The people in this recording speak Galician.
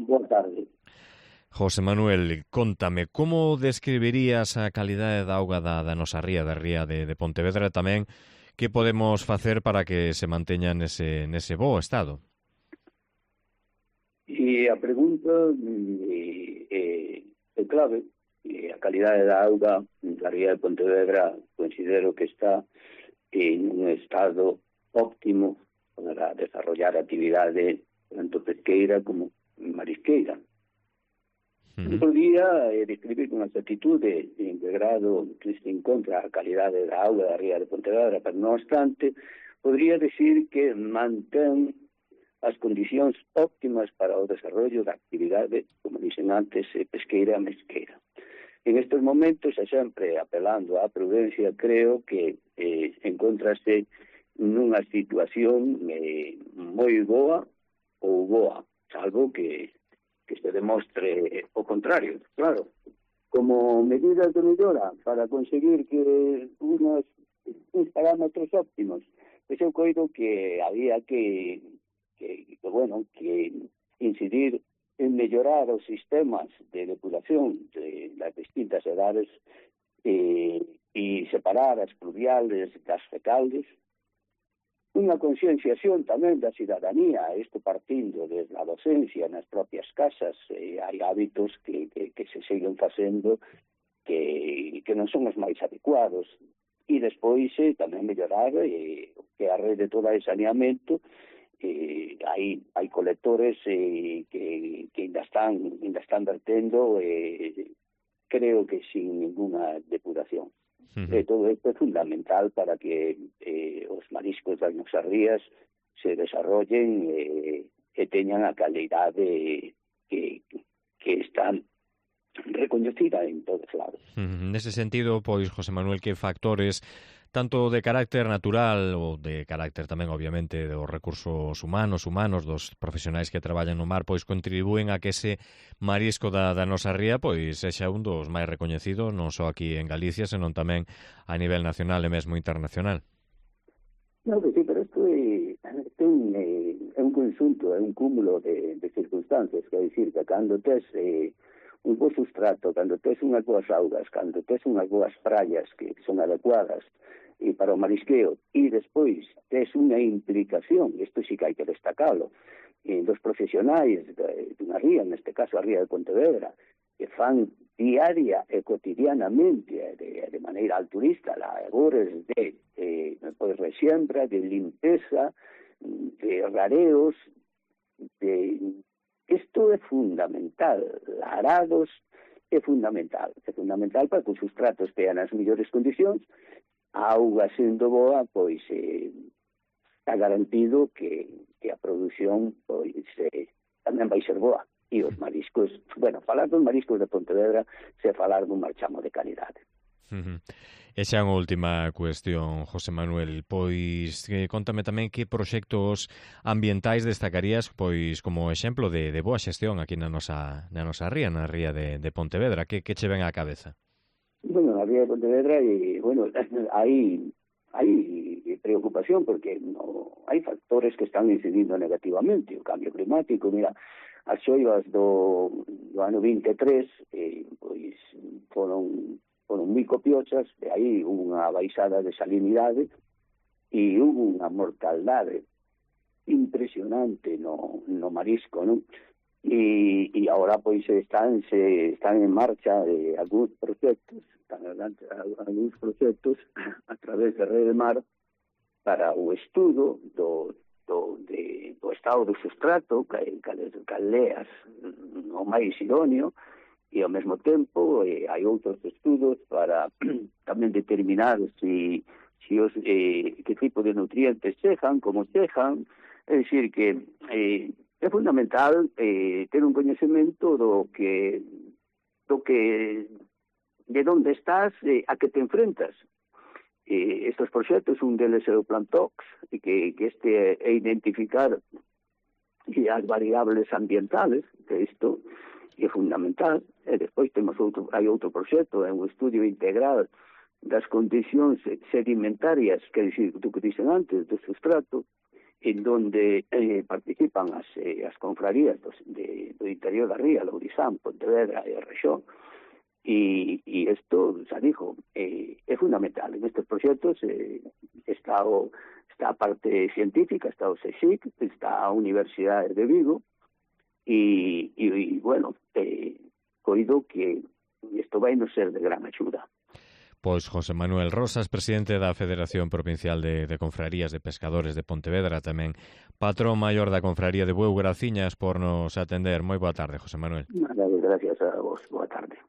Boa tarde. José Manuel, cóntame, como describirías a calidade da auga da nosa ría, da ría de Pontevedra tamén? Que podemos facer para que se manteña nese bo estado? E a pregunta é clave. A calidade da auga da ría de Pontevedra considero que está en un estado óptimo para desarrollar actividade tanto pesqueira como marisqueira. Outro día describir con exactitude en que grado se encontra a calidade da auga da ría de Pontevedra, pero non obstante, podría decir que mantén as condicións óptimas para o desarrollo da actividade, como dixen antes, pesqueira e mesqueira. En estes momentos, e sempre apelando á prudencia, creo que encontrase nunha situación moi boa ou boa, salvo que se demostre o contrario, claro. Como medidas de mellora para conseguir que uns parámetros óptimos, pois eu coido que había que incidir en mellorar os sistemas de depuración de las distintas edades e separar as pluviales das fecales. Unha concienciación tamén da cidadanía, isto partindo desde a docencia nas propias casas. Hai hábitos que se siguen facendo que non son os máis adecuados. E despois tamén mellorar que a rede toda de saneamento, hai colectores que ainda están vertendo, creo que sin ninguna depuración. Todo isto é fundamental para que os mariscos das nosas rías se desarrollen e teñan a calidade que están recoñecida en todos lados. Nese sentido, pois, José Manuel, que factores tanto de carácter natural ou de carácter tamén, obviamente, dos recursos humanos, dos profesionais que traballan no mar, pois contribúen a que ese marisco da nosa ría pois sexa un dos máis recoñecidos, non só aquí en Galicia, senón tamén a nivel nacional e mesmo internacional? No, que sí, pero isto é un conxunto, é un cúmulo de circunstancias, que dicir que cando tes un bo sustrato, cando tes unhas boas augas, cando tes unhas boas praias que son adecuadas e para o marisqueo, e despois tes unha implicación, isto sí que hai que destacalo, dos profesionais dunha ría, neste caso a ría de Pontevedra, que fan diaria e cotidianamente de maneira altruista labores de resiembra, de limpeza, de rareos, isto é fundamental. Arados é fundamental para que os sustratos tean as mellores condicións. A auga sendo boa, pois está garantido que a produción pois tamén vai ser boa. E os mariscos, falar dos mariscos de Pontevedra se falar dun marchamo de calidade. E xa unha última cuestión, José Manuel, pois contame tamén que proxectos ambientais destacarías pois como exemplo de boa xestión aquí na nosa ría, na ría de Pontevedra. Que che ven á cabeza? Na ría de Pontevedra hai preocupación porque hai factores que están incidindo negativamente. O cambio climático, mira, as xoivas do ano 23 pois foron moi copiosas, e aí hubo unha baixada de salinidade e hubo unha mortaldade impresionante no marisco, non? E agora pois están en marcha algúns proxectos a través de Rede Mar para o estudo do estado do sustrato, caleas o máis idóneo, e ao mesmo tempo hai outros estudos para tamén determinar que tipo de nutrientes chegan, como chegan. É dicir que é fundamental ter un coñecemento de onde estás, a que te enfrentas. Estes proxectos, un deles é o Plan TOX, que este é identificar as variables ambientales de isto, que é fundamental. E despois hai outro proxecto, é un estudio integral das condicións sedimentarias, que dicir, tú que dicen antes, do sustrato, en donde participan as confrarías do interior da ría, Lourizán, Pontevedra e Rexó, e isto, xa digo, é fundamental. En estes proxectos está a parte científica, está o CSIC, está a Universidade de Vigo, e bueno, coido que isto vai nos ser de gran axuda. Pois José Manuel Rosas, presidente da Federación Provincial de Confrarías de Pescadores de Pontevedra, tamén patrón maior da Confraría de Bueu, graciñas por nos atender. Moi boa tarde, José Manuel. Gracias a vos, boa tarde.